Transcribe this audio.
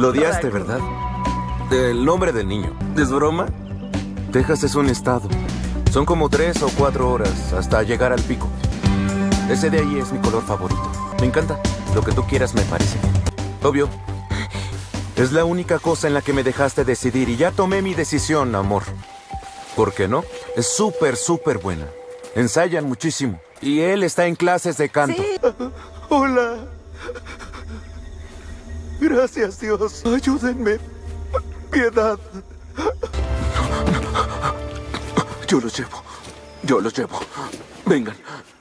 Lo odiaste, ¿verdad? El nombre del niño. ¿Es broma? Texas es un estado. Son como 3 o 4 horas hasta llegar al pico. Ese de ahí es mi color favorito. Me encanta. Lo que tú quieras me parece bien. Obvio. Es la única cosa en la que me dejaste decidir y ya tomé mi decisión, amor. ¿Por qué no? Es súper, súper buena. Ensayan muchísimo. Y él está en clases de canto. Sí. Hola. Gracias, Dios. Ayúdenme. Piedad. Yo los llevo. Vengan.